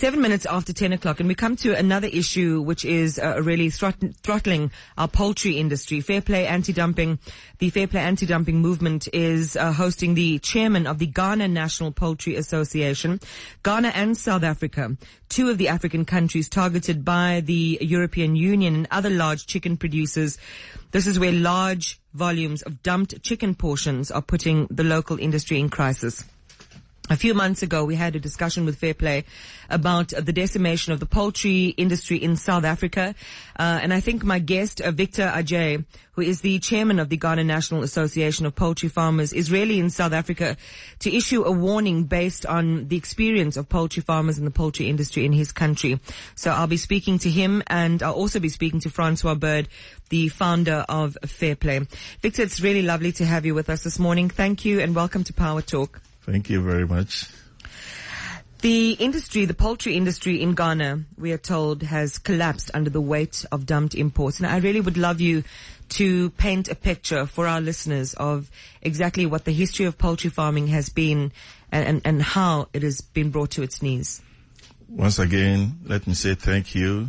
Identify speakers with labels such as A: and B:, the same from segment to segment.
A: 7 minutes after 10 o'clock, and we come to another issue which is really throttling our poultry industry. Fair Play Anti-Dumping. The Fair Play Anti-Dumping movement is hosting the chairman of the Ghana National Poultry Association. Ghana and South Africa, two of the African countries targeted by the European Union and other large chicken producers. This is where large volumes of dumped chicken portions are putting the local industry in crisis. A few months ago, we had a discussion with Fair Play about the decimation of the poultry industry in South Africa. And I think my guest, Victor Ajay, who is the chairman of the Ghana National Association of Poultry Farmers, is really in South Africa to issue a warning based on the experience of poultry farmers in the poultry industry in his country. So I'll be speaking to him, and I'll also be speaking to Francois Bird, the founder of Fair Play. Victor, it's really lovely to have you with us this morning. Thank you, and welcome to Power Talk.
B: Thank you very much.
A: The industry, the poultry industry in Ghana, we are told, has collapsed under the weight of dumped imports. And I really would love you to paint a picture for our listeners of exactly what the history of poultry farming has been and how it has been brought to its knees.
B: Once again, let me say thank you.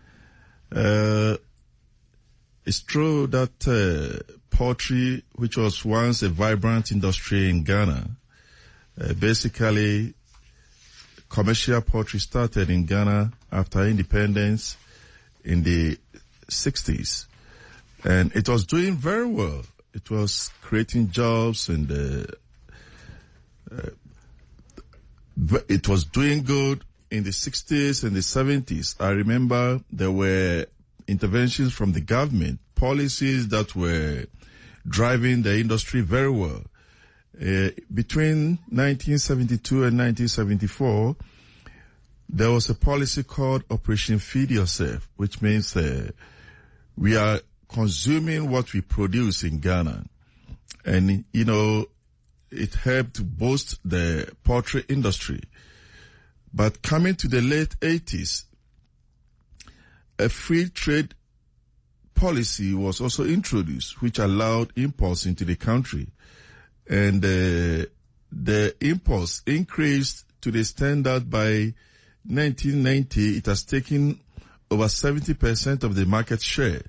B: It's true that poultry, which was once a vibrant industry in Ghana, basically, commercial poultry started in Ghana after independence in the 60s. And it was doing very well. It was creating jobs, and it was doing good in the 60s and the 70s. I remember there were interventions from the government, policies that were driving the industry very well. Between 1972 and 1974, there was a policy called Operation Feed Yourself, which means we are consuming what we produce in Ghana. And, you know, it helped to boost the poultry industry. But coming to the late 80s, a free trade policy was also introduced, which allowed imports into the country. And the imports increased to the extent that by 1990, it has taken over 70% of the market share.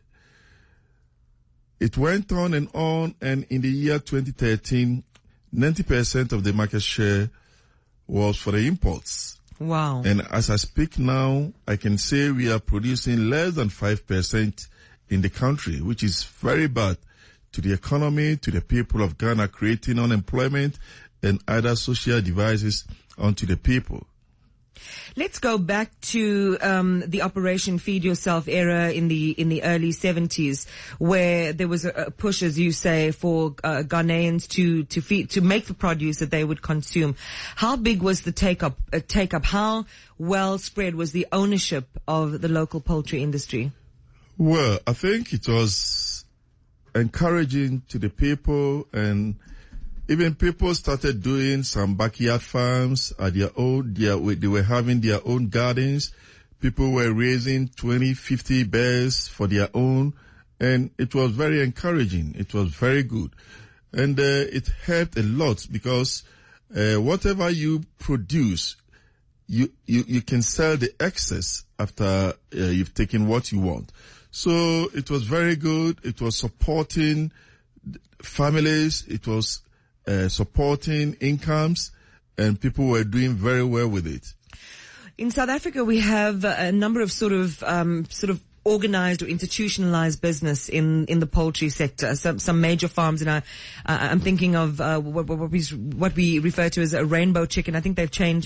B: It went on, and in the year 2013, 90% of the market share was for the imports.
A: Wow.
B: And as I speak now, I can say we are producing less than 5% in the country, which is very bad to the economy, to the people of Ghana, creating unemployment and other social devices onto the people.
A: Let's go back to the Operation Feed Yourself era in the early 70s, where there was a push, as you say, for Ghanaians to make the produce that they would consume. How big was the take up? How well spread was the ownership of the local poultry industry?
B: Well, I think it was encouraging to the people, and even people started doing some backyard farms at their own. They were having their own gardens. People were raising 20, 50 bears for their own, and it was very encouraging. It was very good. And it helped a lot because whatever you produce, you can sell the excess after you've taken what you want. So it was very good. It was supporting families. It was supporting incomes, and people were doing very well with it.
A: In South Africa, we have a number of sort of organized or institutionalized business in the poultry sector. Some major farms, and I'm thinking of what we refer to as a rainbow chicken. I think they've changed.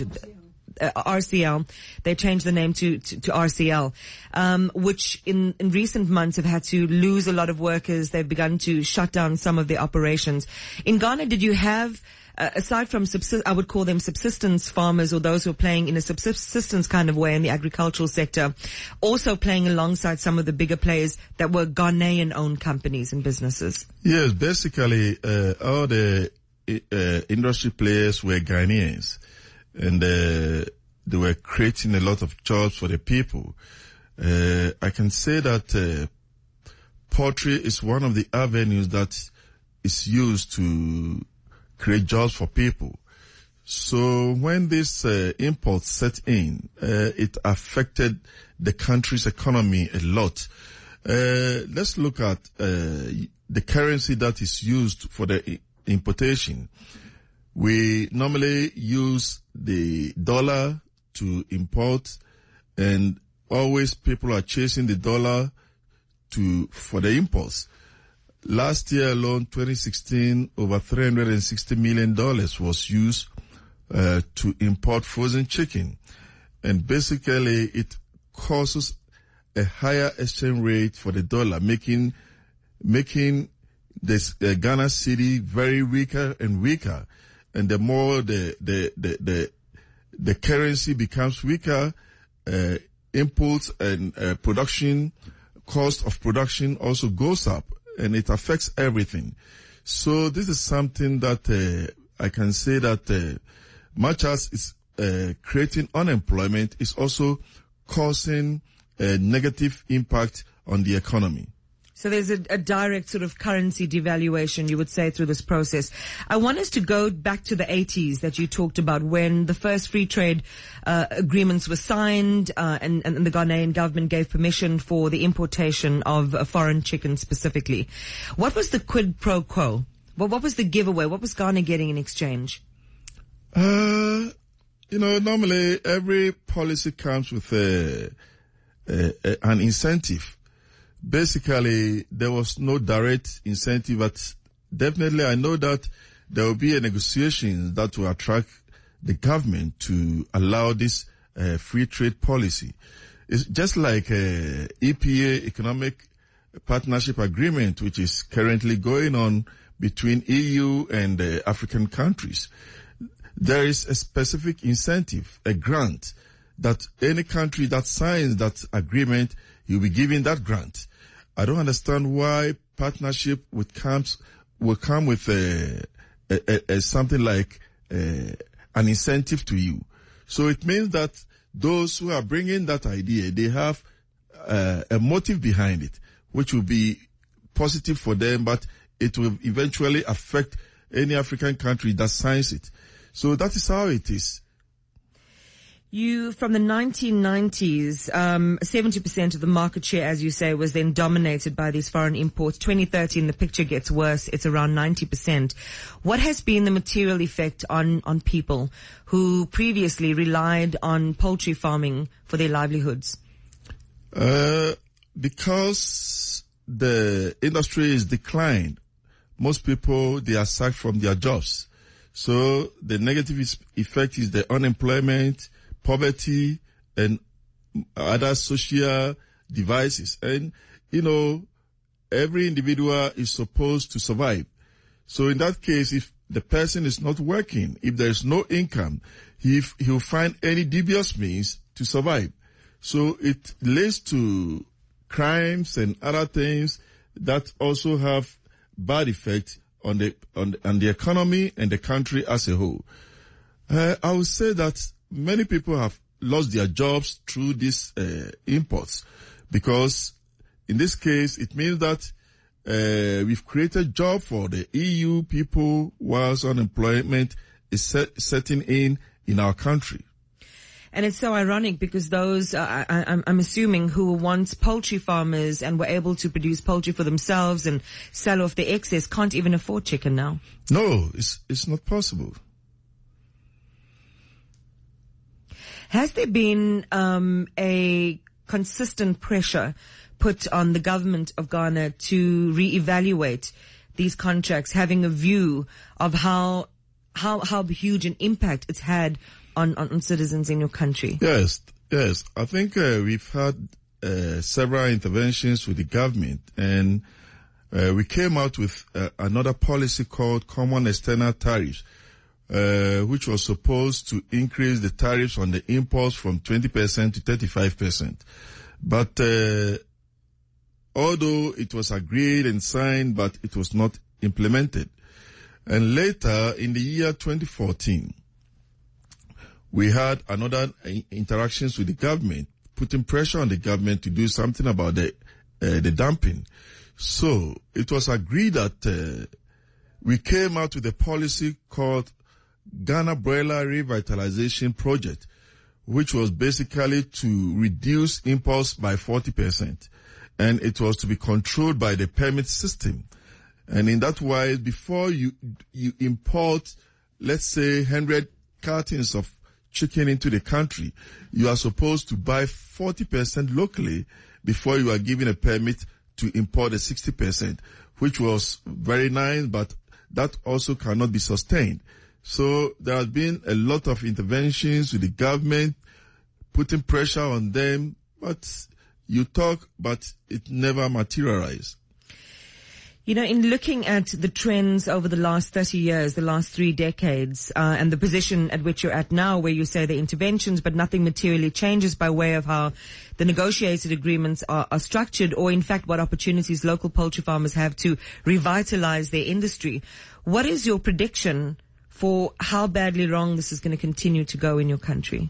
A: RCL. They changed the name to RCL, which in recent months have had to lose a lot of workers. They've begun to shut down some of their operations. In Ghana, did you have, aside from I would call them subsistence farmers, or those who are playing in a subsistence kind of way in the agricultural sector, also playing alongside some of the bigger players that were Ghanaian-owned companies and businesses?
B: Yes, basically, all the industry players were Ghanaians. And they were creating a lot of jobs for the people. I can say that poultry is one of the avenues that is used to create jobs for people. So when this import set in, it affected the country's economy a lot. Let's look at the currency that is used for the importation. We normally use the dollar to import, and always people are chasing the dollar for the imports. Last year alone, 2016, over $360 million was used to import frozen chicken. And basically it causes a higher exchange rate for the dollar, making this Ghana cedi very weaker and weaker. And the more the currency becomes weaker, inputs and production, cost of production also goes up, and it affects everything. So this is something that I can say that much as it's creating unemployment, it's also causing a negative impact on the economy.
A: So there's a direct sort of currency devaluation, you would say, through this process. I want us to go back to the 80s that you talked about, when the first free trade agreements were signed, and the Ghanaian government gave permission for the importation of foreign chicken specifically. What was the quid pro quo? What was the giveaway? What was Ghana getting in exchange?
B: Normally every policy comes with an incentive. Basically, there was no direct incentive, but definitely I know that there will be a negotiation that will attract the government to allow this free trade policy. It's just like EPA, Economic Partnership Agreement, which is currently going on between EU and African countries. There is a specific incentive, a grant, that any country that signs that agreement, you'll be given that grant. I don't understand why partnership will come with something like an incentive to you. So it means that those who are bringing that idea, they have a motive behind it, which will be positive for them, but it will eventually affect any African country that signs it. So that is how it is.
A: From the 1990s, 70% of the market share, as you say, was then dominated by these foreign imports. 2013, the picture gets worse. It's around 90%. What has been the material effect on people who previously relied on poultry farming for their livelihoods?
B: Because the industry is declined, most people, they are sacked from their jobs. So the negative effect is the unemployment, poverty, and other social devices. And, every individual is supposed to survive. So in that case, if the person is not working, if there is no income, he'll find any dubious means to survive. So it leads to crimes and other things that also have bad effect on the economy and the country as a whole. I would say that many people have lost their jobs through these imports, because in this case it means that we've created job for the EU people whilst unemployment is setting in our country.
A: And it's so ironic because those, I'm assuming, who were once poultry farmers and were able to produce poultry for themselves and sell off the excess can't even afford chicken now.
B: No, it's not possible.
A: Has there been a consistent pressure put on the government of Ghana to reevaluate these contracts, having a view of how huge an impact it's had on citizens in your country?
B: Yes. I think we've had several interventions with the government, and we came out with another policy called Common External Tariffs, which was supposed to increase the tariffs on the imports from 20% to 35%. But although it was agreed and signed, but it was not implemented. And later, in the year 2014, we had another interactions with the government, putting pressure on the government to do something about the dumping. So it was agreed that we came out with a policy called Ghana Broiler Revitalization Project, which was basically to reduce imports by 40%. And it was to be controlled by the permit system. And in that way, before you import, let's say 100 cartons of chicken into the country, you are supposed to buy 40% locally before you are given a permit to import the 60%, which was very nice, but that also cannot be sustained. So there has been a lot of interventions with the government, putting pressure on them, but you talk, but it never materialized.
A: You know, in looking at the trends over the last 30 years, the last 3 decades, and the position at which you're at now, where you say the interventions, but nothing materially changes by way of how the negotiated agreements are structured, or in fact what opportunities local poultry farmers have to revitalize their industry. What is your prediction for how badly wrong this is going to continue to go in your country?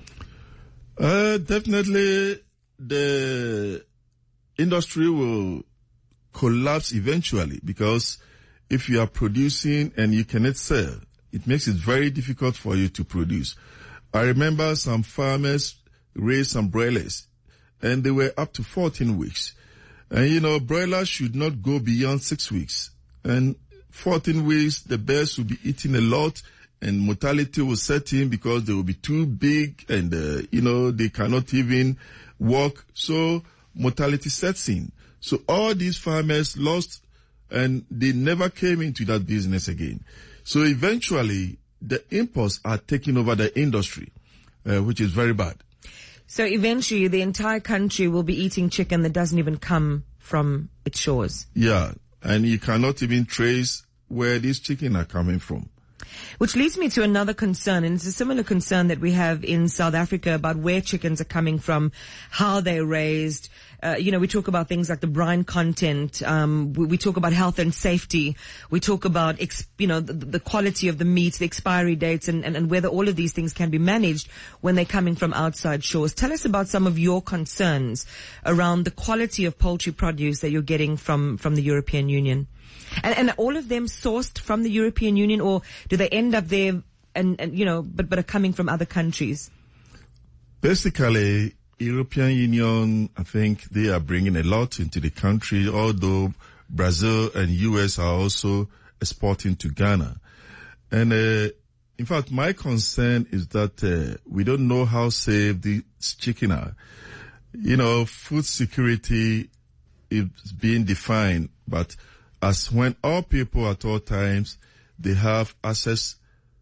B: Definitely the industry will collapse eventually, because if you are producing and you cannot sell, it makes it very difficult for you to produce. I remember some farmers raised some broilers and they were up to 14 weeks. And you know, broilers should not go beyond 6 weeks. And 14 weeks, the birds will be eating a lot and mortality will set in because they will be too big and, they cannot even walk. So mortality sets in. So all these farmers lost and they never came into that business again. So eventually the imports are taking over the industry, which is very bad.
A: So eventually the entire country will be eating chicken that doesn't even come from its shores.
B: Yeah. And you cannot even trace where these chicken are coming from.
A: Which leads me to another concern, and it's a similar concern that we have in South Africa about where chickens are coming from, how they're raised. We talk about things like the brine content. We talk about health and safety. We talk about, the quality of the meat, the expiry dates, and whether all of these things can be managed when they're coming from outside shores. Tell us about some of your concerns around the quality of poultry produce that you're getting from the European Union. And are all of them sourced from the European Union, or do they end up there but are coming from other countries?
B: Basically, European Union, I think they are bringing a lot into the country, although Brazil and US are also exporting to Ghana. And in fact, my concern is that we don't know how safe these chicken are. Food security is being defined, but as when all people at all times, they have access,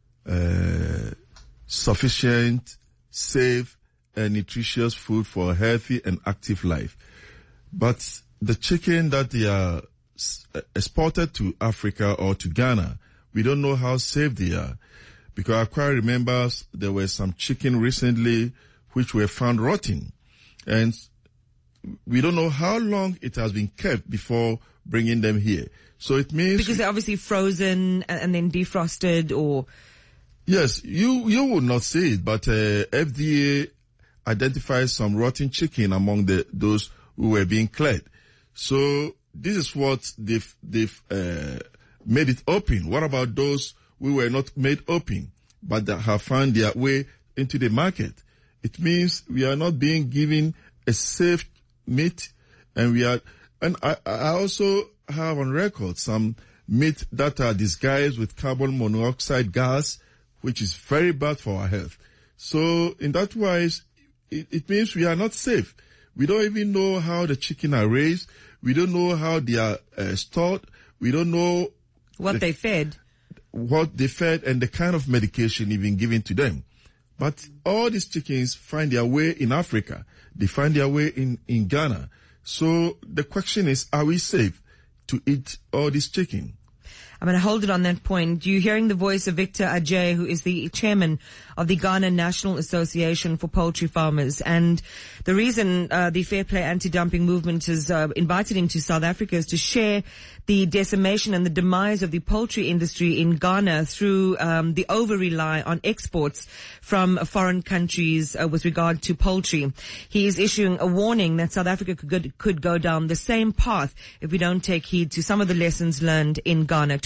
B: sufficient, safe, and nutritious food for a healthy and active life. But the chicken that they are exported to Africa or to Ghana, we don't know how safe they are. Because I quite remember there were some chicken recently which were found rotting. And we don't know how long it has been kept before bringing them here. So it means...
A: Because they're obviously frozen and then defrosted, or...
B: Yes, you would not see it, but FDA identified some rotten chicken among those who were being cleared. So this is what they've made it open. What about those who were not made open, but that have found their way into the market? It means we are not being given a safe meat, and I also have on record some meat that are disguised with carbon monoxide gas, which is very bad for our health. So in that wise, it means we are not safe. We don't even know how the chicken are raised. We don't know how they are stored. We don't know
A: what they fed,
B: and the kind of medication even given to them. But all these chickens find their way in Africa. They find their way in Ghana. So the question is, are we safe to eat all this chicken?
A: I'm going to hold it on that point. You're hearing the voice of Victor Ajay, who is the chairman of the Ghana National Association for Poultry Farmers. And the reason the Fair Play Anti-Dumping Movement has invited him to South Africa is to share the decimation and the demise of the poultry industry in Ghana through the over-rely on exports from foreign countries with regard to poultry. He is issuing a warning that South Africa could go down the same path if we don't take heed to some of the lessons learned in Ghana.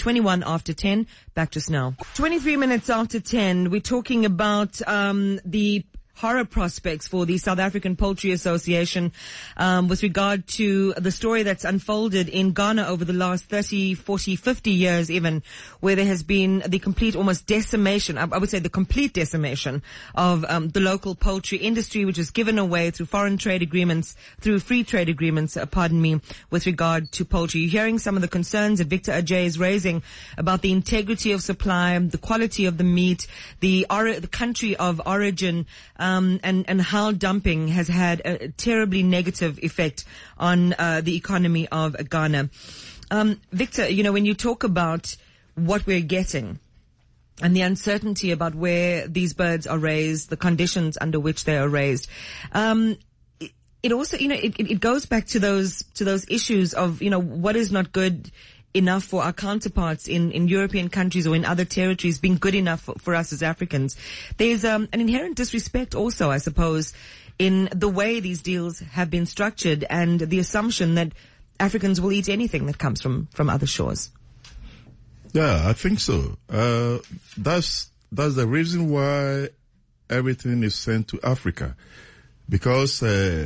A: 21 after 10. Back just now. 23 minutes after 10. We're talking about the horror prospects for the South African Poultry Association with regard to the story that's unfolded in Ghana over the last 30, 40, 50 years even, where there has been the complete almost decimation, I would say the complete decimation of the local poultry industry, which is given away through foreign trade agreements, through free trade agreements, with regard to poultry. You're hearing some of the concerns that Victor Ajay is raising about the integrity of supply, the quality of the meat, the country of origin, and how dumping has had a terribly negative effect on the economy of Ghana. Victor, when you talk about what we're getting and the uncertainty about where these birds are raised, the conditions under which they are raised, it also, it goes back to those issues of, what is not good enough for our counterparts in European countries or in other territories being good enough for us as Africans. There's an inherent disrespect also, I suppose, in the way these deals have been structured and the assumption that Africans will eat anything that comes from other shores.
B: Yeah, I think so. That's the reason why everything is sent to Africa, because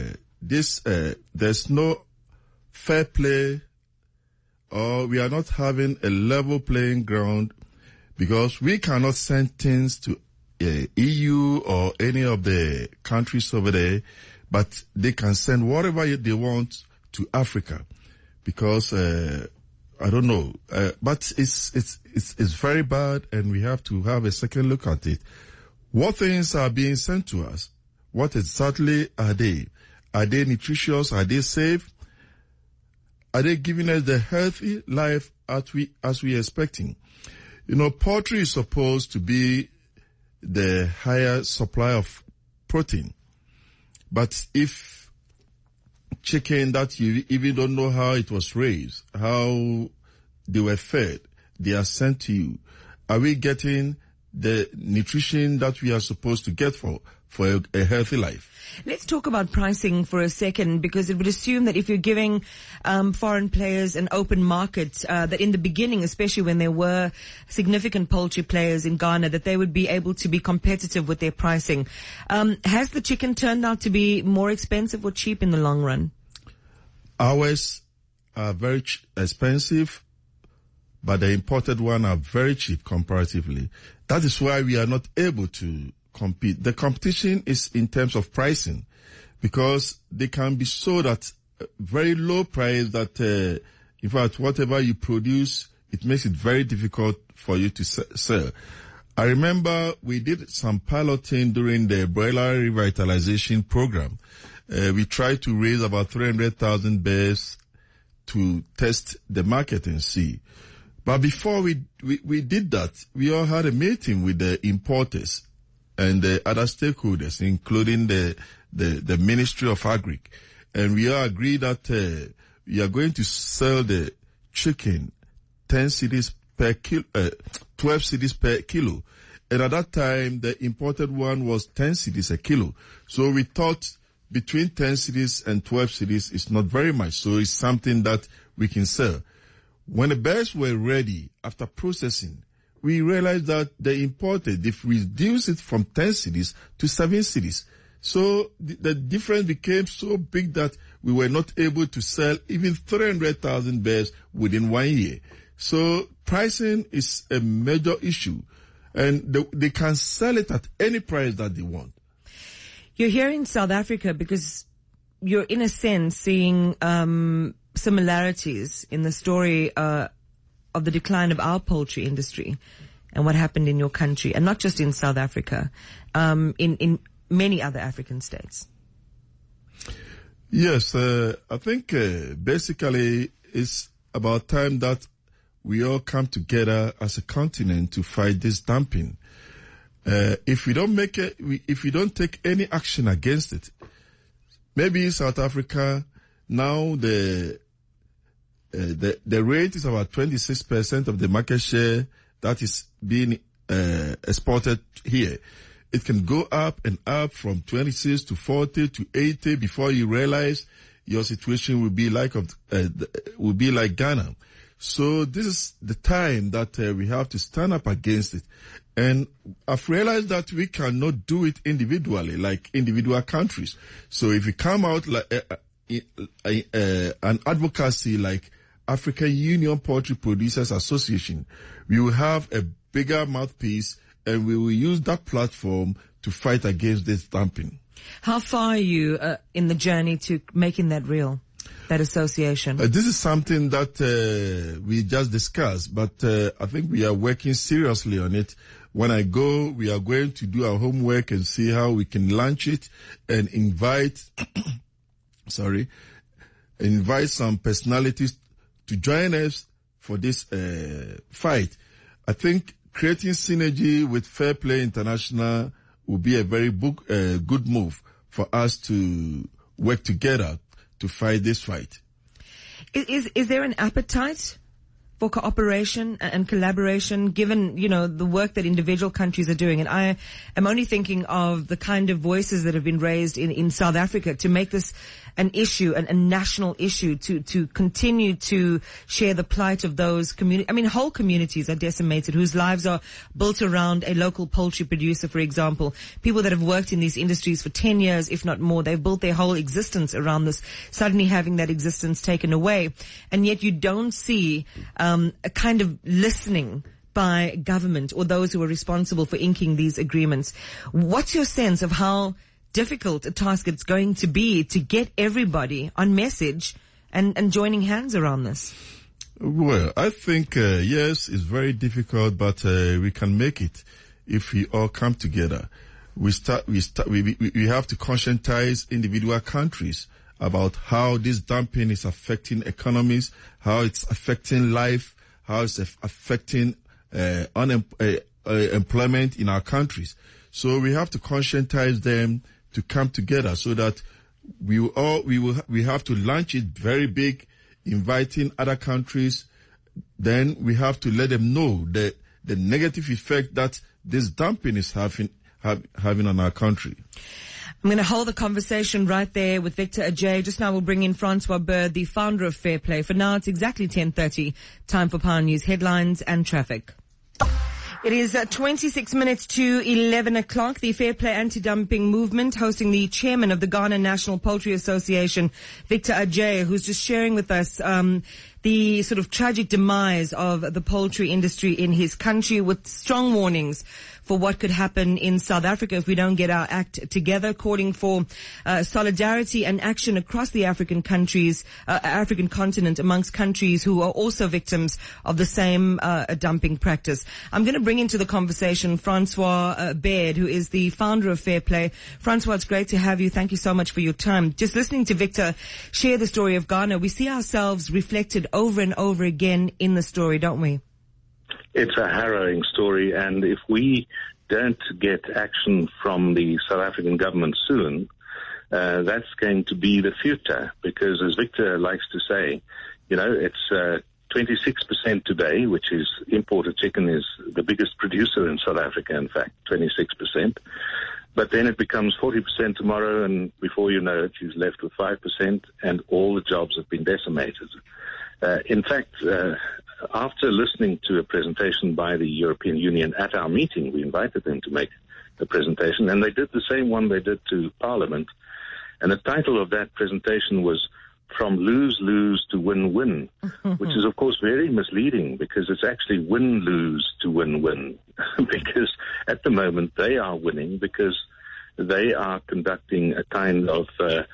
B: there's no fair play, or we are not having a level playing ground, because we cannot send things to EU or any of the countries over there, but they can send whatever they want to Africa, because I don't know, but it's very bad, and we have to have a second look at it. What things are being sent to us? What exactly are they? Are they nutritious? Are they safe? Are they giving us the healthy life as we expecting? Poultry is supposed to be the higher supply of protein. But if chicken that you even don't know how it was raised, how they were fed, they are sent to you, are we getting the nutrition that we are supposed to get for a healthy life?
A: Let's talk about pricing for a second, because it would assume that if you're giving foreign players an open market, that in the beginning, especially when there were significant poultry players in Ghana, that they would be able to be competitive with their pricing. Has the chicken turned out to be more expensive or cheap in the long run?
B: Ours are very expensive, but the imported one are very cheap comparatively. That is why we are not able to compete. The competition is in terms of pricing, because they can be sold at a very low price that, in fact, whatever you produce, it makes it very difficult for you to sell. I remember we did some piloting during the broiler revitalization program. We tried to raise about 300,000 bears to test the market and see. But before we did that, we all had a meeting with the importers and the other stakeholders, including the Ministry of Agri. And we all agreed that we are going to sell the chicken 10 cedis per kilo, 12 cedis per kilo. And at that time, the imported one was 10 cedis a kilo. So we thought between 10 cedis and 12 cedis is not very much. So it's something that we can sell. When the bears were ready, after processing, we realized that they imported, they've reduced it from 10 cedis to 7 cedis. So the difference became so big that we were not able to sell even 300,000 bears within 1 year. So pricing is a major issue, and they can sell it at any price that they want.
A: You're here in South Africa because you're, in a sense, seeing similarities in the story of the decline of our poultry industry and what happened in your country, and not just in South Africa, in many other African states.
B: Yes, I think basically it's about time that we all come together as a continent to fight this dumping. If we don't take any action against it, maybe South Africa now the rate is about 26% of the market share that is being exported here. It can go up and up from 26 to 40 to 80 before you realize your situation will be like Ghana. So this is the time that we have to stand up against it. And I've realized that we cannot do it individually, like individual countries. So if we come out like an advocacy like African Union Poultry Producers Association, we will have a bigger mouthpiece and we will use that platform to fight against this dumping.
A: How far are you in the journey to making that real, that association?
B: This is something that we just discussed, but I think we are working seriously on it. When I go, we are going to do our homework and see how we can launch it and invite some personalities to join us for this fight. I think creating synergy with Fair Play International will be a very good move for us to work together to fight this fight.
A: Is there an appetite for cooperation and collaboration, given, the work that individual countries are doing? And I am only thinking of the kind of voices that have been raised in South Africa to make this an issue, a national issue, to continue to share the plight of those communities. Whole communities are decimated, whose lives are built around a local poultry producer, for example. People that have worked in these industries for 10 years, if not more, they've built their whole existence around this, suddenly having that existence taken away. And yet you don't see a kind of listening by government or those who are responsible for inking these agreements. What's your sense of how difficult a task it's going to be to get everybody on message and joining hands around this?
B: Well, I think, yes, it's very difficult, but we can make it if we all come together. We have to conscientize individual countries about how this dumping is affecting economies, how it's affecting life, how it's affecting employment in our countries. So we have to conscientize them to come together so that we have to launch it very big, inviting other countries. Then we have to let them know the negative effect that this dumping is having on our country.
A: I'm going to hold the conversation right there with Victor Adjei. Just now we'll bring in Francois Bird, the founder of Fair Play. For now, it's exactly 10:30. Time for Power News headlines and traffic. It is 26 minutes to 11 o'clock. The Fair Play Anti-Dumping Movement hosting the chairman of the Ghana National Poultry Association, Victor Adjei, who's just sharing with us the sort of tragic demise of the poultry industry in his country, with strong warnings for what could happen in South Africa if we don't get our act together, calling for solidarity and action across the African countries, African continent, amongst countries who are also victims of the same dumping practice. I'm going to bring into the conversation Francois Bird, who is the founder of Fair Play. Francois, it's great to have you. Thank you so much for your time. Just listening to Victor share the story of Ghana, we see ourselves reflected over and over again in the story, don't we?
C: It's a harrowing story, and if we don't get action from the South African government soon, that's going to be the future, because as Victor likes to say, it's 26% today, which is imported chicken, is the biggest producer in South Africa, in fact, 26%. But then it becomes 40% tomorrow, and before you know it, you're left with 5%, and all the jobs have been decimated. In fact, after listening to a presentation by the European Union at our meeting, we invited them to make a presentation, and they did the same one they did to Parliament. And the title of that presentation was From Lose-Lose to Win-Win, which is, of course, very misleading, because it's actually win-lose to win-win, because at the moment they are winning because they are conducting a kind of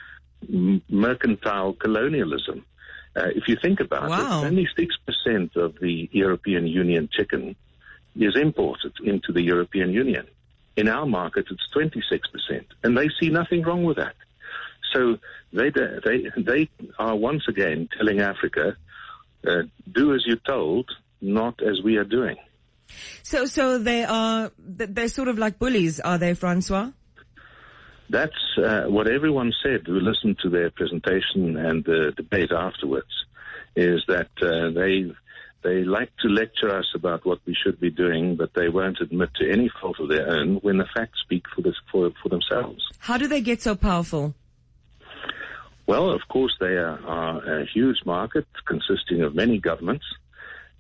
C: mercantile colonialism. If you think about it, only 6% of the European Union chicken is imported into the European Union. In our market, it's 26%, and they see nothing wrong with that. So they are once again telling Africa, do as you're told, not as we are doing.
A: So they're sort of like bullies, are they, Francois?
C: That's what everyone said who listened to their presentation and the debate afterwards, is that they like to lecture us about what we should be doing, but they won't admit to any fault of their own when the facts speak for themselves.
A: How do they get so powerful?
C: Well, of course, they are a huge market consisting of many governments.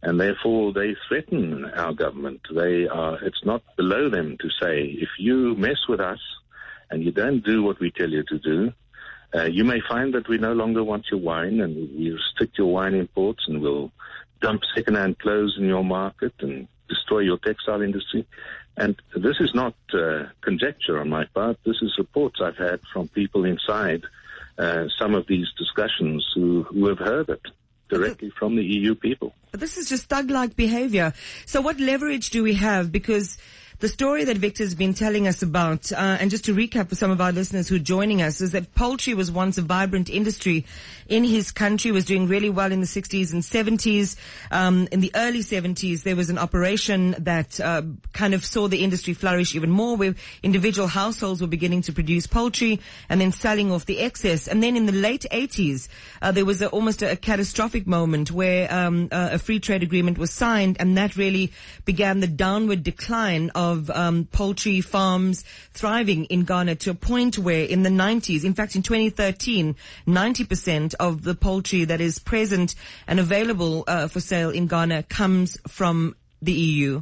C: And therefore, they threaten our government. It's not below them to say, if you mess with us and you don't do what we tell you to do, you may find that we no longer want your wine and we restrict your wine imports and we'll dump second-hand clothes in your market and destroy your textile industry. And this is not conjecture on my part. This is reports I've had from people inside some of these discussions who have heard it directly from the EU people.
A: But this is just thug-like behavior. So what leverage do we have? Because the story that Victor's been telling us about, and just to recap for some of our listeners who are joining us, is that poultry was once a vibrant industry in his country, was doing really well in the 60s and 70s. In the early 70s, there was an operation that kind of saw the industry flourish even more, where individual households were beginning to produce poultry and then selling off the excess. And then in the late 80s, there was almost a catastrophic moment where a free trade agreement was signed, and that really began the downward decline of poultry farms thriving in Ghana to a point where in the 90s, in fact in 2013, 90% of the poultry that is present and available for sale in Ghana comes from the EU.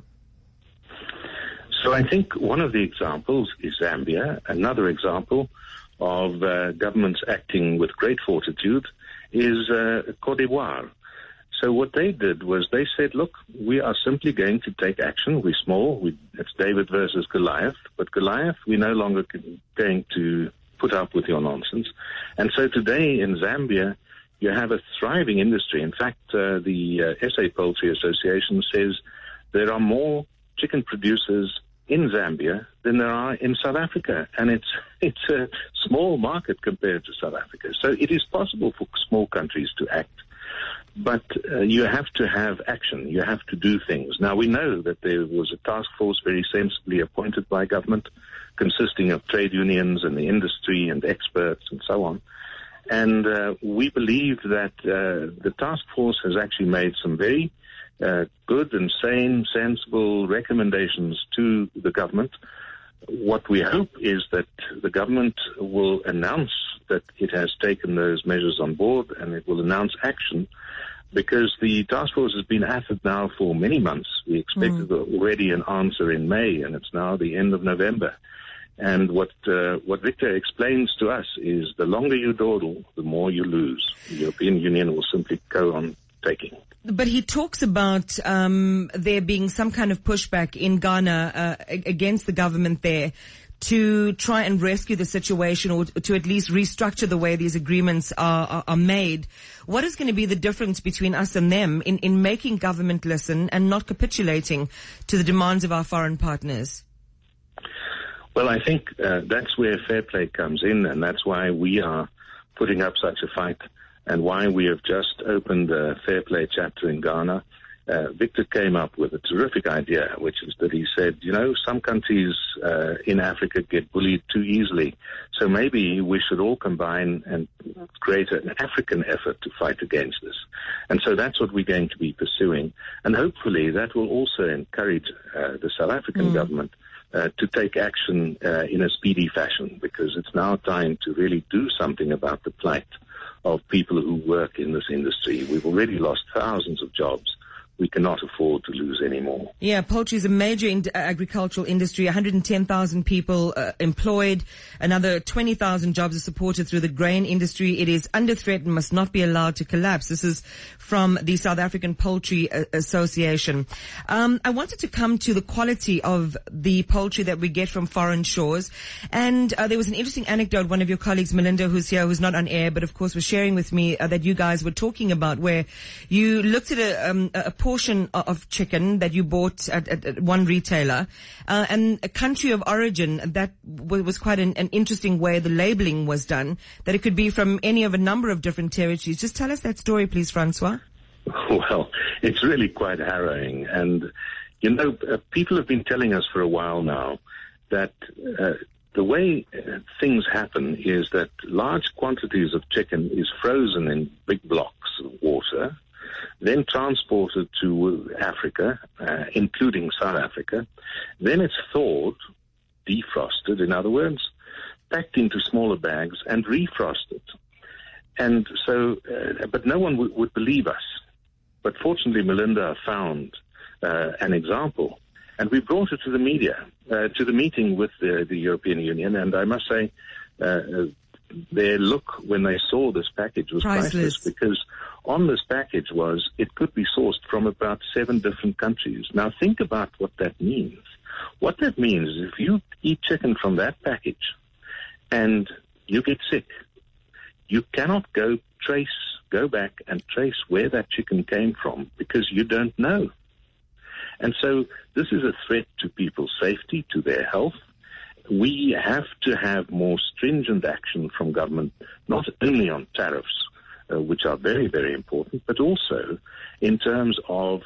C: So I think one of the examples is Zambia. Another example of governments acting with great fortitude is Côte d'Ivoire. So what they did was they said, look, we are simply going to take action. We're small. It's David versus Goliath. But Goliath, we're no longer going to put up with your nonsense. And so today in Zambia, you have a thriving industry. In fact, the SA Poultry Association says there are more chicken producers in Zambia than there are in South Africa. And it's a small market compared to South Africa. So it is possible for small countries to act. But you have to have action. You have to do things. Now, we know that there was a task force very sensibly appointed by government, consisting of trade unions and the industry and experts and so on. And we believe that the task force has actually made some very good and sane, sensible recommendations to the government. What we hope is that the government will announce that it has taken those measures on board and it will announce action, because the task force has been at it now for many months. We expected already an answer in May, and it's now the end of November. And what Victor explains to us is the longer you dawdle, the more you lose. The European Union will simply go on taking.
A: But he talks about there being some kind of pushback in Ghana against the government there to try and rescue the situation, or to at least restructure the way these agreements are made. What is going to be the difference between us and them in making government listen and not capitulating to the demands of our foreign partners?
C: Well, I think that's where fair play comes in, and that's why we are putting up such a fight, and why we have just opened a fair play chapter in Ghana. Victor came up with a terrific idea, which is that he said, some countries in Africa get bullied too easily, so maybe we should all combine and create an African effort to fight against this. And so that's what we're going to be pursuing. And hopefully that will also encourage the South African government to take action in a speedy fashion, because it's now time to really do something about the plight of people who work in this industry. We've already lost thousands of jobs. We cannot afford to lose any more.
A: Yeah, poultry is a major agricultural industry. 110,000 people employed. Another 20,000 jobs are supported through the grain industry. It is under threat and must not be allowed to collapse. This is from the South African Poultry Association. I wanted to come to the quality of the poultry that we get from foreign shores. And there was an interesting anecdote. One of your colleagues, Melinda, who's here, who's not on air, but of course was sharing with me that you guys were talking about, where you looked at a portion of chicken that you bought at one retailer, and a country of origin. That was quite an interesting way the labeling was done, that it could be from any of a number of different territories. Just tell us that story, please, Francois.
C: Well, it's really quite harrowing. And, people have been telling us for a while now that the way things happen is that large quantities of chicken is frozen in big blocks of water, then transported to Africa, including South Africa. Then it's thawed, defrosted, in other words, packed into smaller bags and refrosted. And so, but no one would believe us. But fortunately, Melinda found an example, and we brought it to the media, to the meeting with the European Union, and I must say their look when they saw this package was priceless, because on this package it could be sourced from about 7 different countries. Now think about what that means. What that means is if you eat chicken from that package and you get sick, you cannot go back and trace where that chicken came from because you don't know. And so this is a threat to people's safety, to their health. We have to have more stringent action from government, not only on tariffs, which are very, very important, but also in terms of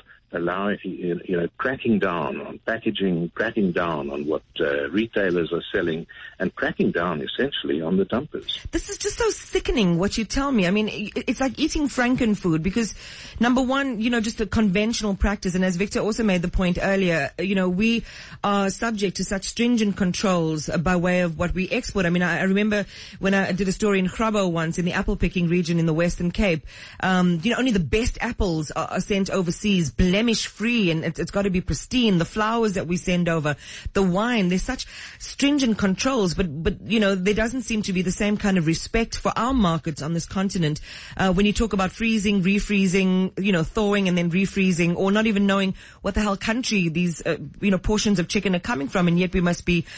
C: cracking down on packaging, cracking down on what retailers are selling, and cracking down essentially on the dumpers.
A: This is just so sickening what you tell me. I mean, it's like eating frankenfood because, number one, just a conventional practice, and as Victor also made the point earlier, we are subject to such stringent controls by way of what we export. I mean, I remember when I did a story in Grabo once in the apple picking region in the Western Cape, only the best apples are sent overseas, blemish-free, and it's got to be pristine. The flowers that we send over, the wine, there's such stringent controls, but there doesn't seem to be the same kind of respect for our markets on this continent. When you talk about freezing, refreezing, thawing and then refreezing, or not even knowing what the hell country these, portions of chicken are coming from, and yet we must be,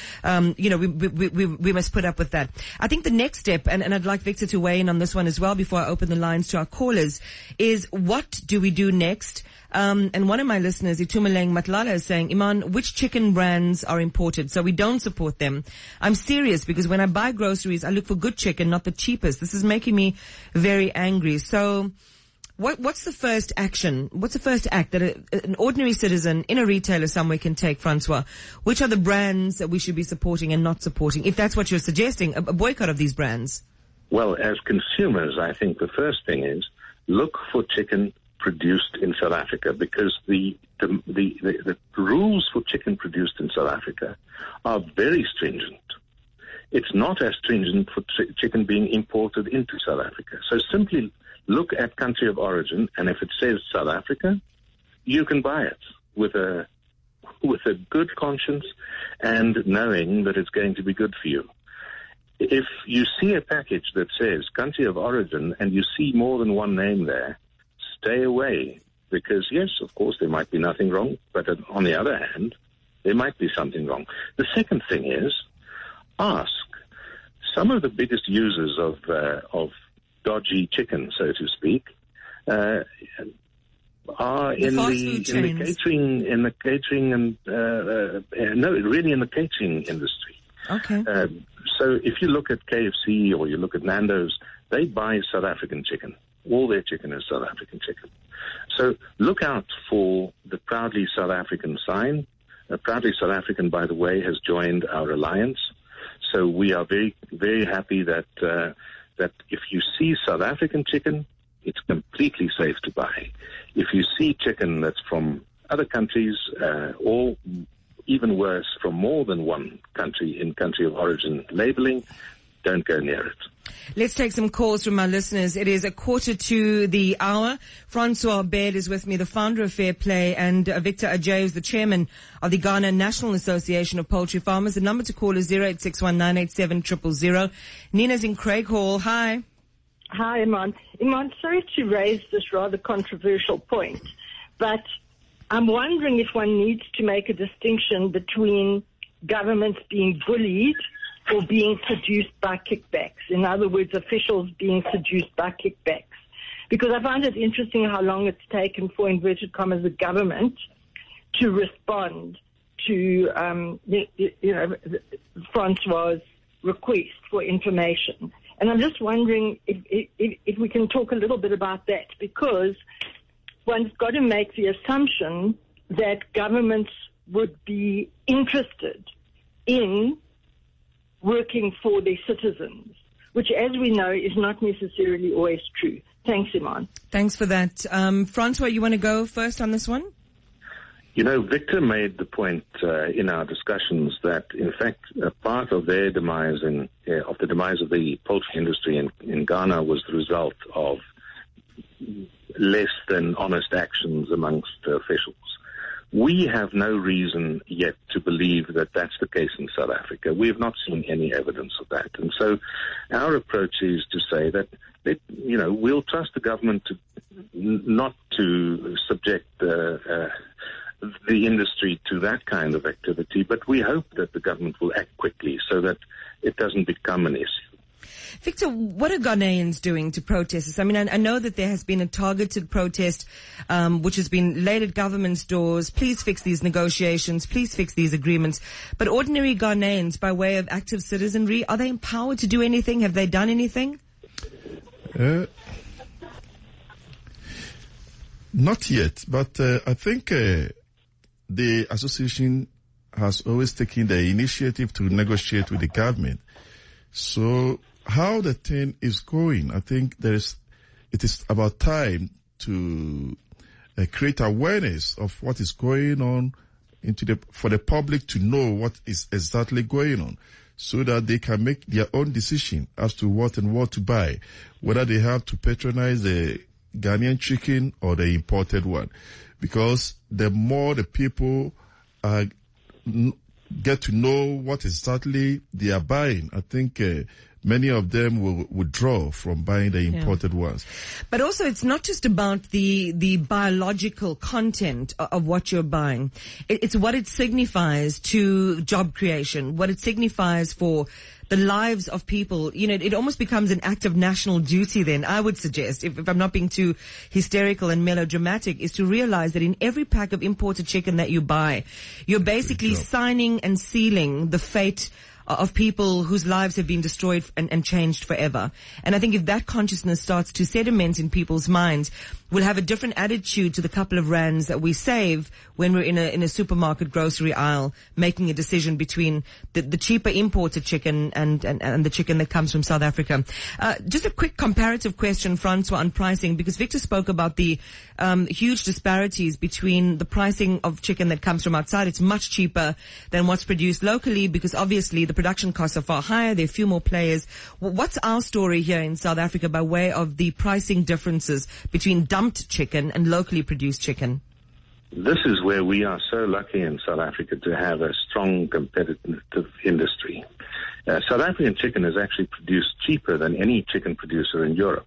A: we must put up with that. I think the next step, and I'd like Victor to weigh in on this one as well before I open the lines to our callers, is what do we do next? And one of my listeners, Itumeleng Matlala, is saying, Iman, which chicken brands are imported so we don't support them? I'm serious because when I buy groceries, I look for good chicken, not the cheapest. This is making me very angry. So what's the first action? What's the first act that an ordinary citizen in a retailer somewhere can take, Francois? Which are the brands that we should be supporting and not supporting? If that's what you're suggesting, a boycott of these brands.
C: Well, as consumers, I think the first thing is look for chicken produced in South Africa, because the rules for chicken produced in South Africa are very stringent. It's not as stringent for chicken being imported into South Africa. So simply look at country of origin, and if it says South Africa, you can buy it with a good conscience and knowing that it's going to be good for you. If you see a package that says country of origin and you see more than one name there, stay away, because yes, of course, there might be nothing wrong, but on the other hand, there might be something wrong. The second thing is, ask. Some of the biggest users of dodgy chicken, so to speak, are in the catering industry.
A: Okay.
C: So if you look at KFC or you look at Nando's, they buy South African chicken. All their chicken is South African chicken. So look out for the Proudly South African sign. Proudly South African, by the way, has joined our alliance. So we are very, very happy that if you see South African chicken, it's completely safe to buy. If you see chicken that's from other countries, or even worse, from more than one country in country of origin labeling, don't go near it.
A: Let's take some calls from our listeners. It is 1:45. Francois Baird is with me, the founder of Fair Play, and Victor Ajay is the chairman of the Ghana National Association of Poultry Farmers. The number to call is 0861-987-000. Nina's in Craighall. Hi.
D: Hi, Iman. Iman, sorry to raise this rather controversial point, but I'm wondering if one needs to make a distinction between governments being bullied or being seduced by kickbacks. In other words, officials being seduced by kickbacks. Because I find it interesting how long it's taken for, inverted commas, the government to respond to, Francois' request for information. And I'm just wondering if we can talk a little bit about that, because one's got to make the assumption that governments would be interested in working for their citizens, which, as we know, is not necessarily always true. Thanks, Iman.
A: Thanks for that. Francois, you want to go first on this one?
C: Victor made the point in our discussions that, in fact, a part of their demise of the demise of the poultry industry in Ghana was the result of less than honest actions amongst officials. We have no reason yet to believe that that's the case in South Africa. We have not seen any evidence of that. And so our approach is to say that, we'll trust the government not to subject the industry to that kind of activity, but we hope that the government will act quickly so that it doesn't become an issue.
A: Victor, what are Ghanaians doing to protest this? I mean, I know that there has been a targeted protest which has been laid at government's doors. Please fix these negotiations. Please fix these agreements. But ordinary Ghanaians, by way of active citizenry, are they empowered to do anything? Have they done anything?
B: Not yet, but I think the association has always taken the initiative to negotiate with the government. So how the thing is going, I think it is about time to create awareness of what is going on for the public to know what is exactly going on, so that they can make their own decision as to what to buy, whether they have to patronize the Ghanaian chicken or the imported one. Because the more the people get to know what exactly they are buying, I think many of them will withdraw from buying the imported ones.
A: But also, it's not just about the biological content of what you're buying. It's what it signifies to job creation, what it signifies for the lives of people. It almost becomes an act of national duty then, I would suggest, if I'm not being too hysterical and melodramatic, is to realize that in every pack of imported chicken that you buy, you're basically signing and sealing the fate of people whose lives have been destroyed and changed forever. And I think if that consciousness starts to sediment in people's minds, we'll have a different attitude to the couple of rands that we save when we're in a supermarket grocery aisle making a decision between the cheaper imported chicken and the chicken that comes from South Africa. Just a quick comparative question, Francois, on pricing, because Victor spoke about the huge disparities between the pricing of chicken that comes from outside. It's much cheaper than what's produced locally because obviously the production costs are far higher. There are few more players. What's our story here in South Africa by way of the pricing differences between dumped chicken and locally produced chicken?
C: This is where we are so lucky in South Africa to have a strong competitive industry. South African chicken is actually produced cheaper than any chicken producer in Europe.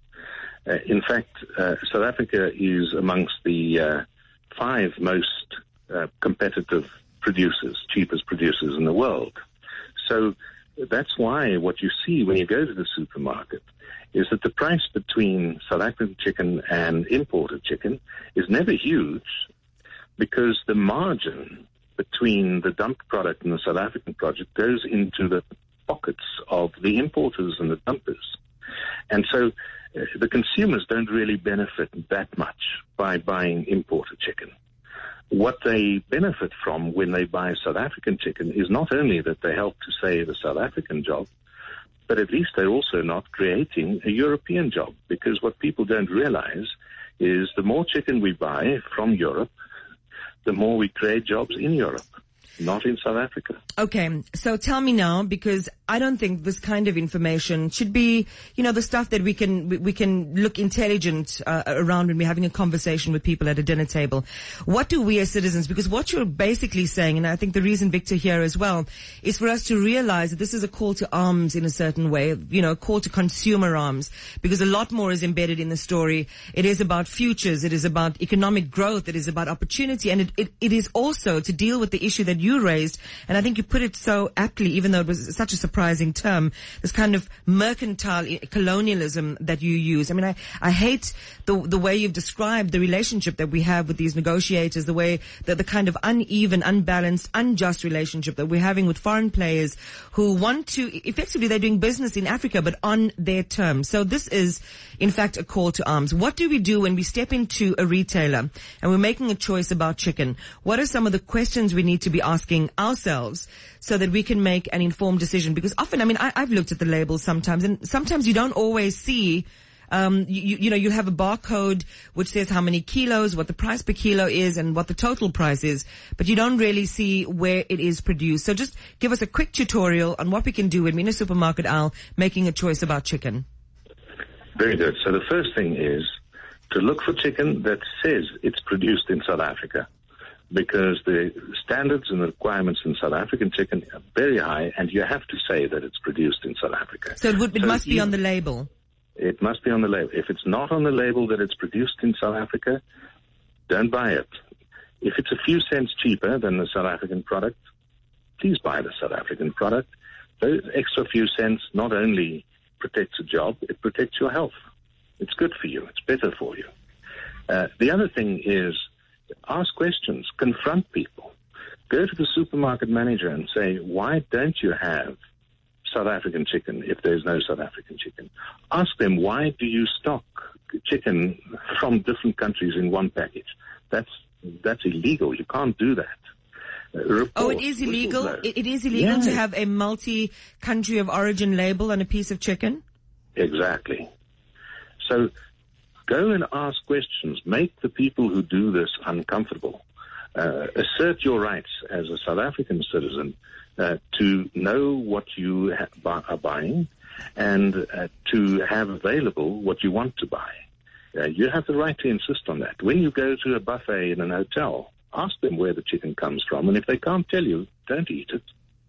C: In fact, South Africa is amongst the 5 most competitive producers, cheapest producers in the world. So that's why what you see when you go to the supermarket is that the price between South African chicken and imported chicken is never huge, because the margin between the dumped product and the South African product goes into the pockets of the importers and the dumpers. And so the consumers don't really benefit that much by buying imported chicken. What they benefit from when they buy South African chicken is not only that they help to save a South African job, but at least they're also not creating a European job, because what people don't realize is the more chicken we buy from Europe, the more we create jobs in Europe, not in South Africa.
A: Okay, so tell me now, because I don't think this kind of information should be, the stuff that we can look intelligent around when we're having a conversation with people at a dinner table. What do we as citizens, because what you're basically saying, and I think the reason Victor here as well, is for us to realize that this is a call to arms in a certain way, a call to consumer arms, because a lot more is embedded in the story. It is about futures, it is about economic growth, it is about opportunity, and it is also to deal with the issue that you raised, and I think you put it so aptly, even though it was such a surprising term, this kind of mercantile colonialism that you use. I mean, I hate the way you've described the relationship that we have with these negotiators, the way that the kind of uneven, unbalanced, unjust relationship that we're having with foreign players who want to, effectively they're doing business in Africa, but on their terms. So this is, in fact, a call to arms. What do we do when we step into a retailer and we're making a choice about chicken? What are some of the questions we need to be asking ourselves so that we can make an informed decision? Because often, I've looked at the labels sometimes, and sometimes you don't always see, you have a barcode which says how many kilos, what the price per kilo is, and what the total price is, but you don't really see where it is produced. So just give us a quick tutorial on what we can do when we're in a supermarket aisle making a choice about chicken.
C: Very good. So the first thing is to look for chicken that says it's produced in South Africa, because the standards and the requirements in South African chicken are very high, and you have to say that it's produced in South Africa.
A: So it must be on the label.
C: It must be on the label. If it's not on the label that it's produced in South Africa, don't buy it. If it's a few cents cheaper than the South African product, please buy the South African product. Those extra few cents not only protects a job, it protects your health. It's good for you. It's better for you. The other thing is, ask questions, confront people. Go to the supermarket manager and say, why don't you have South African chicken if there's no South African chicken? Ask them, why do you stock chicken from different countries in one package? That's illegal. You can't do that.
A: It is illegal? It is illegal to have a multi-country of origin label on a piece of chicken?
C: Exactly. So go and ask questions. Make the people who do this uncomfortable. Assert your rights as a South African citizen to know what you are buying and to have available what you want to buy. You have the right to insist on that. When you go to a buffet in an hotel, ask them where the chicken comes from, and if they can't tell you, don't eat it.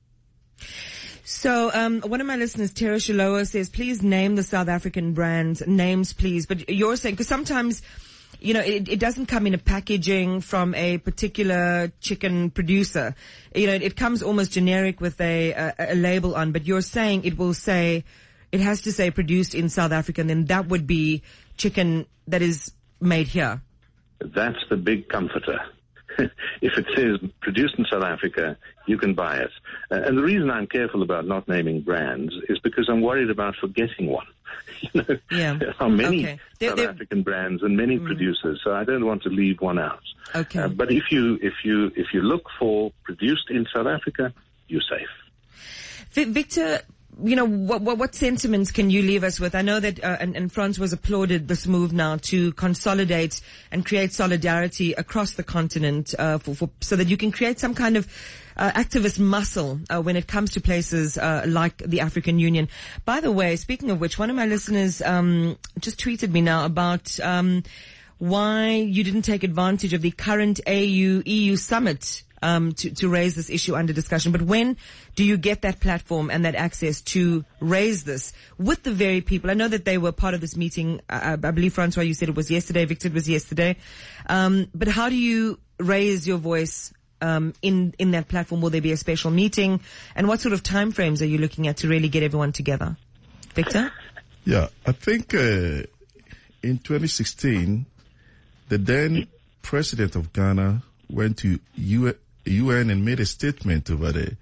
A: So, one of my listeners, Tara Shilowa, says, please name the South African brands. Names, please. But you're saying, because sometimes, it doesn't come in a packaging from a particular chicken producer. It comes almost generic with a label on, but you're saying it has to say produced in South Africa, and then that would be chicken that is made here.
C: That's the big comforter. If it says produced in South Africa, you can buy it. And the reason I'm careful about not naming brands is because I'm worried about forgetting one. There are many South African brands and many producers, so I don't want to leave one out.
A: Okay.
C: But if you look for produced in South Africa, you're safe.
A: Victor, what sentiments can you leave us with? I know that, and Francois applauded this move now to consolidate and create solidarity across the continent, so that you can create some kind of activist muscle when it comes to places like the African Union. By the way, speaking of which, one of my listeners just tweeted me now about why you didn't take advantage of the current AU-EU summit to raise this issue under discussion. But when do you get that platform and that access to raise this with the very people? I know that they were part of this meeting. I believe, Francois, you said it was yesterday. Victor, it was yesterday. But how do you raise your voice in that platform? Will there be a special meeting? And what sort of timeframes are you looking at to really get everyone together? Victor?
B: Yeah, I think in 2016, the then president of Ghana went to UN and made a statement over there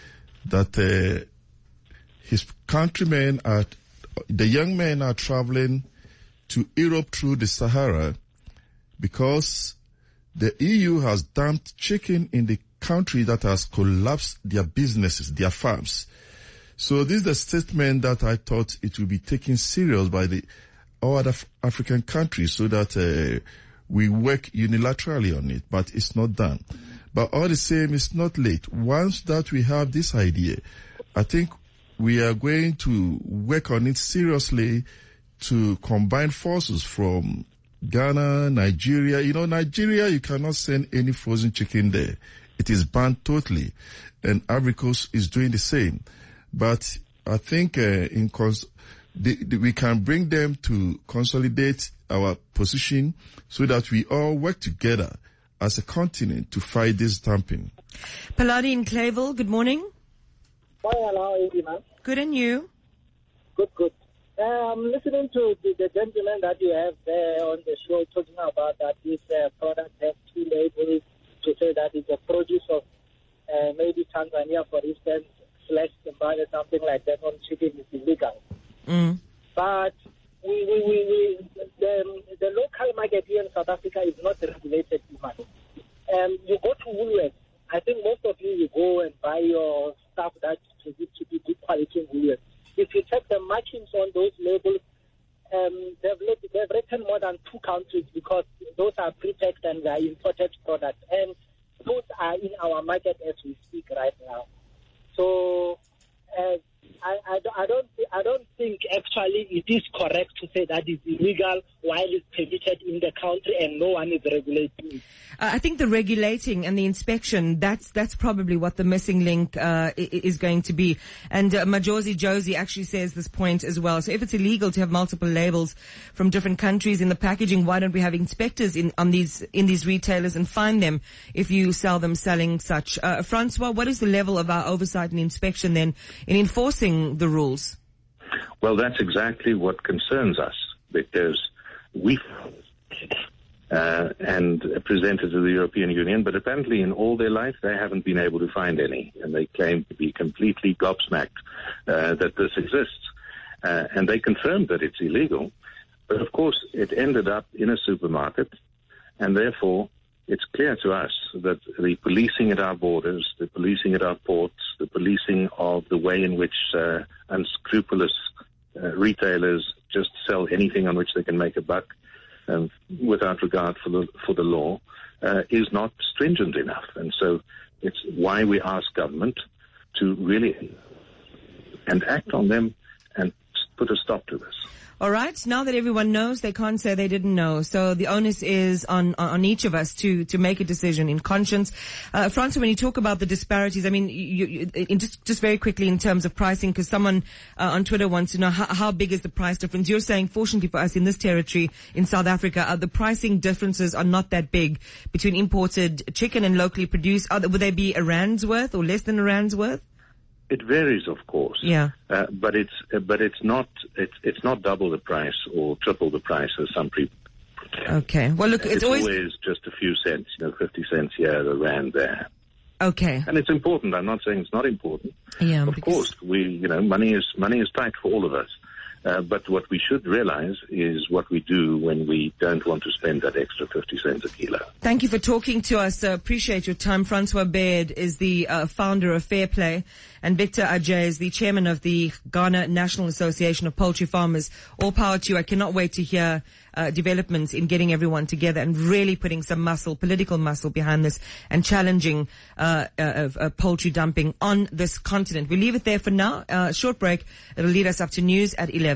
B: that his countrymen the young men are traveling to Europe through the Sahara because the EU has dumped chicken in the country that has collapsed their businesses, their farms. So this is the statement that I thought it would be taken serious by all other African countries so that we work unilaterally on it, but it's not done. But all the same, it's not late. Once that we have this idea, I think we are going to work on it seriously to combine forces from Ghana, Nigeria. Nigeria, you cannot send any frozen chicken there. It is banned totally. And Ivory Coast is doing the same. But I think we can bring them to consolidate our position so that we all work together as a continent to fight this dumping.
A: Paladi in Clayville, good morning.
E: Morning, how are you, ma'am?
A: Good, and you?
E: Good. I'm listening to the gentleman that you have there on the show talking about that this product has two labels to say that it's a produce of maybe Tanzania, for instance, /Zimbabwe, something like that on chicken is illegal.
A: Mm.
E: But the local market here in South Africa is not regulated too much. You go to Woolworths. I think most of you go and buy your stuff that's produced to be good quality in Woolworths. If you check the markings on those labels, they've written more than 2 countries because those are pre-packed and they are imported products. And those are in our market as we speak right now. So I don't think actually it is correct to say that it's illegal while it's permitted in the country and no one is regulating it.
A: I think the regulating and the inspection, that's probably what the missing link is going to be. And Majosi Josie actually says this point as well. So if it's illegal to have multiple labels from different countries in the packaging, why don't we have inspectors in these retailers and fine them if you sell them selling such? Francois, what is the level of our oversight and inspection then in enforcing the rules?
C: Well, that's exactly what concerns us, because we and presented to the European Union, but apparently in all their life they haven't been able to find any, and they claim to be completely gobsmacked that this exists. And they confirmed that it's illegal, but of course it ended up in a supermarket, and therefore it's clear to us that the policing at our borders, the policing at our ports, the policing of the way in which unscrupulous retailers just sell anything on which they can make a buck, without regard for the law, is not stringent enough. And so it's why we ask government to really and act on them and put a stop to this.
A: All right. Now that everyone knows, they can't say they didn't know. So the onus is on each of us to make a decision in conscience. Francois, when you talk about the disparities, I mean, just very quickly in terms of pricing, because someone on Twitter wants to know how big is the price difference. You're saying, fortunately for us in this territory in South Africa, the pricing differences are not that big between imported chicken and locally produced. Would they be a rand's worth or less than a rand's worth?
C: It varies, of course.
A: Yeah.
C: But it's not double the price or triple the price as some people.
A: Okay. Well, look, it's always
C: just a few cents, 50 cents here, a rand there.
A: Okay.
C: And it's important. I'm not saying it's not important.
A: Yeah.
C: Of course, money is tight for all of us. But what we should realize is what we do when we don't want to spend that extra 50 cents a kilo.
A: Thank you for talking to us. Appreciate your time. Francois Baird is the founder of Fair Play, and Victor Ajay is the chairman of the Ghana National Association of Poultry Farmers. All power to you. I cannot wait to hear developments in getting everyone together and really putting some muscle, political muscle behind this and challenging poultry dumping on this continent. We leave it there for now. Short break. It'll lead us up to news at 11.